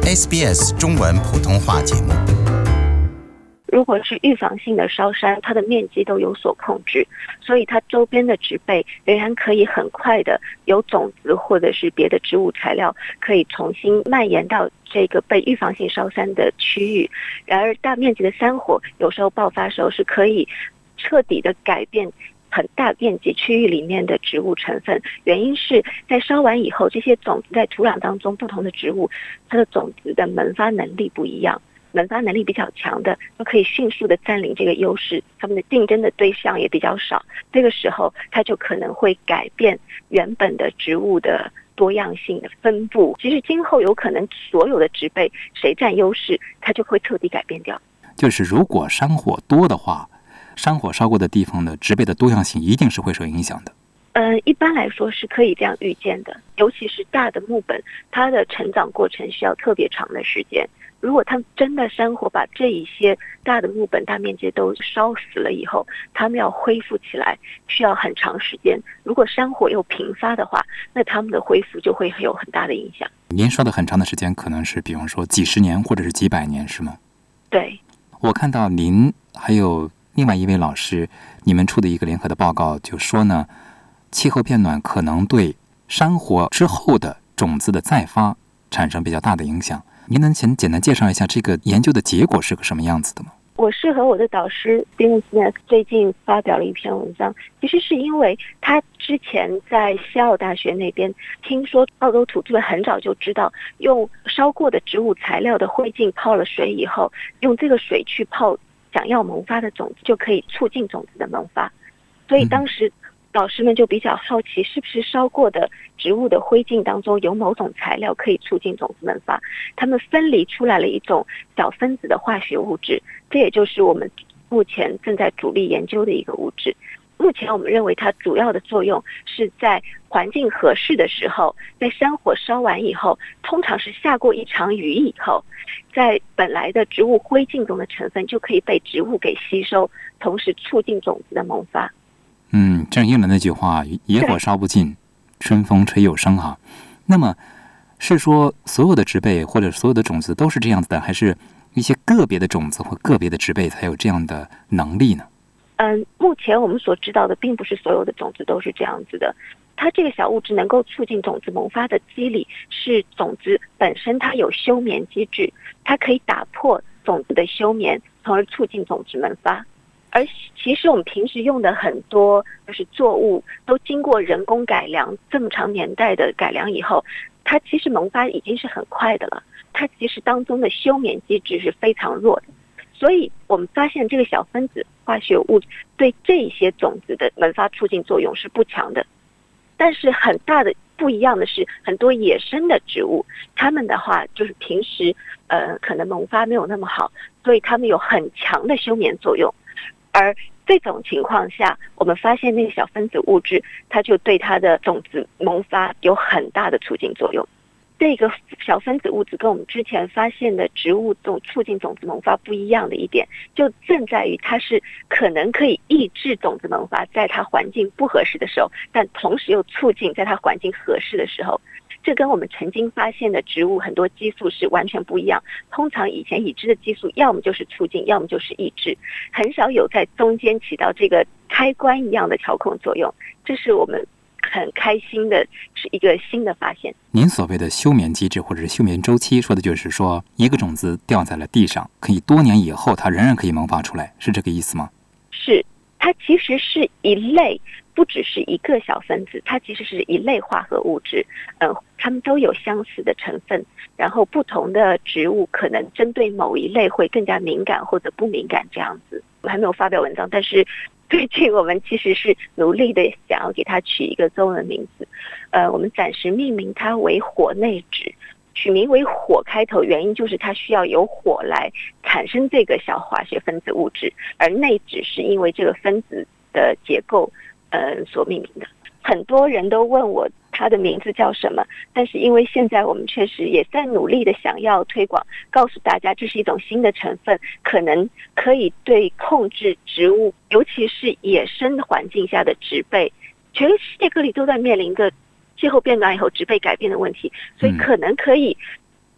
SBS 中文普通话节目。 如果是预防性的烧山，它的面积都有所控制，所以它周边的植被仍然可以很快的有种子或者是别的植物材料可以重新蔓延到这个被预防性烧山的区域。然而大面积的山火有时候爆发时候是可以彻底的改变很大面积区域里面的植物成分，原因是在烧完以后，这些种子在土壤当中，不同的植物它的种子的萌发能力不一样，萌发能力比较强的就可以迅速的占领这个优势，他们的竞争的对象也比较少，这个时候它就可能会改变原本的植物的多样性的分布。其实今后有可能所有的植被谁占优势，它就会彻底改变掉。 就是如果山火多的话，山火烧过的地方的植被的多样性一定是会受影响的。 一般来说是可以这样预见的，尤其是大的木本，它的成长过程需要特别长的时间。如果它真的山火把这一些大的木本大面积都烧死了以后，它们要恢复起来需要很长时间。如果山火又频发的话，那它们的恢复就会有很大的影响。 您说的很长的时间可能是比方说几十年或者是几百年，是吗？ 对， 我看到您还有另外一位老师，你们出的一个联合的报告就说呢，气候变暖可能对山火之后的种子的再发产生比较大的影响。您能先简单介绍一下这个研究的结果是个什么样子的吗？ 我是和我的导师 Steven Smith 最近发表了一篇文章，其实是因为他之前在西澳大学那边听说澳洲土著们很早就知道用烧过的植物材料的灰烬泡了水以后，用这个水去泡想要萌发的种子，就可以促进种子的萌发。所以当时老师们就比较好奇，是不是烧过的植物的灰烬当中有某种材料可以促进种子萌发。他们分离出来了一种小分子的化学物质，这也就是我们目前正在主力研究的一个物质。目前我们认为它主要的作用是在环境合适的时候，在山火烧完以后，通常是下过一场雨以后，在本来的植物灰烬中的成分就可以被植物给吸收，同时促进种子的萌发。 正应了那句话，野火烧不尽，春风吹又生哈。那么是说所有的植被或者所有的种子都是这样子的，还是一些个别的种子或个别的植被才有这样的能力呢？ 目前我们所知道的并不是所有的种子都是这样子的。它这个小物质能够促进种子萌发的机理是种子本身它有休眠机制，它可以打破种子的休眠，从而促进种子萌发。而其实我们平时用的很多就是作物都经过人工改良，这么长年代的改良以后，它其实萌发已经是很快的了，它其实当中的休眠机制是非常弱的。所以我们发现这个小分子化学物质对这些种子的萌发促进作用是不强的。但是很大的不一样的是，很多野生的植物，它们的话就是平时可能萌发没有那么好，所以它们有很强的休眠作用。而这种情况下，我们发现那个小分子物质它就对它的种子萌发有很大的促进作用。这个小分子物质跟我们之前发现的植物这种促进种子萌发不一样的一点，就正在于它是可能可以抑制种子萌发在它环境不合适的时候，但同时又促进在它环境合适的时候。这跟我们曾经发现的植物很多激素是完全不一样。通常以前已知的激素要么就是促进，要么就是抑制，很少有在中间起到这个开关一样的调控作用。这是我们很开心的，是一个新的发现。 您所谓的休眠机制或者是休眠周期，说的就是说一个种子掉在了地上，可以多年以后它仍然可以萌发出来，是这个意思吗？ 是，它其实是一类，不只是一个小分子，它其实是一类化合物质。它们都有相似的成分，然后不同的植物可能针对某一类会更加敏感或者不敏感这样子。我们还没有发表文章，但是最近我们其实是努力的想要给它取一个中文名字。我们暂时命名它为火内酯，取名为火开头，原因就是它需要有火来产生这个小化学分子物质，而内酯是因为这个分子的结构所命名的。很多人都问我它的名字叫什么，但是因为现在我们确实也在努力的想要推广，告诉大家这是一种新的成分，可能可以对控制植物，尤其是野生的环境下的植被，全世界各地都在面临一个气候变暖以后植被改变的问题，所以可能可以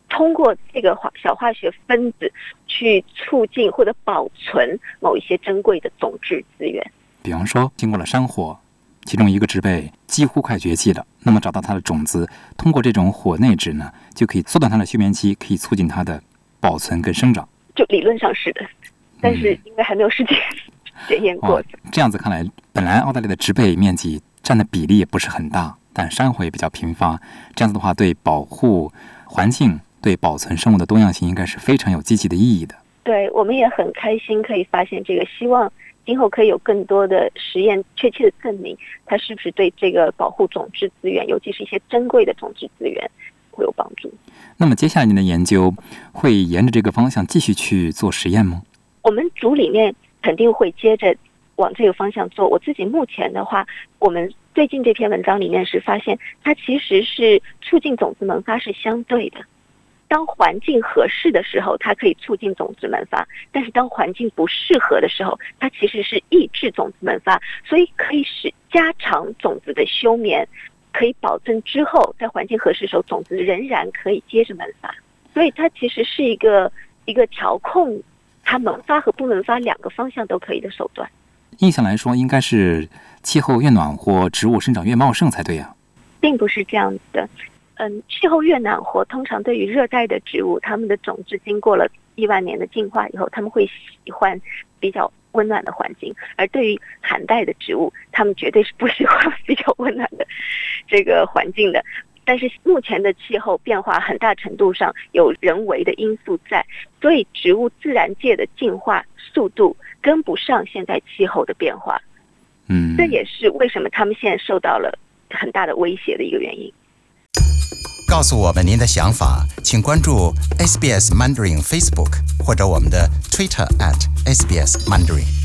通过这个小化学分子去促进或者保存某一些珍贵的种质资源。 比方说，经过了山火，其中一个植被几乎快绝迹了，那么找到它的种子，通过这种火内质呢，就可以缩短它的休眠期，可以促进它的保存跟生长。 就理论上是的，但是应该还没有实验过。 这样子看来，本来澳大利亚的植被面积占的比例也不是很大，但山火也比较频发，这样子的话，对保护环境、对保存生物的多样性，应该是非常有积极的意义的。 对，我们也很开心可以发现这个，希望今后可以有更多的实验确切的证明它是不是对这个保护种质资源，尤其是一些珍贵的种质资源会有帮助。那么接下来您的研究会沿着这个方向继续去做实验吗？ 我们组里面肯定会接着往这个方向做。我自己目前的话，我们最近这篇文章里面是发现它其实是促进种子萌发是相对的。当环境合适的时候，它可以促进种子萌发，但是当环境不适合的时候，它其实是抑制种子萌发，所以可以加长种子的休眠，可以保证之后在环境合适的时候，种子仍然可以接着萌发。所以它其实是一个调控它萌发和不萌发两个方向都可以的手段。 印象来说，应该是气候越暖和，植物生长越茂盛才对啊。 并不是这样子的。气候越暖和，通常对于热带的植物，它们的种质经过了1万年的进化以后，它们会喜欢比较温暖的环境；而对于寒带的植物，它们绝对是不喜欢比较温暖的这个环境的。但是目前的气候变化很大程度上有人为的因素在，所以植物自然界的进化速度跟不上现在气候的变化。这也是为什么它们现在受到了很大的威胁的一个原因。 告诉我们您的想法，请关注 SBS Mandarin Facebook 或者我们的 Twitter @SBS Mandarin。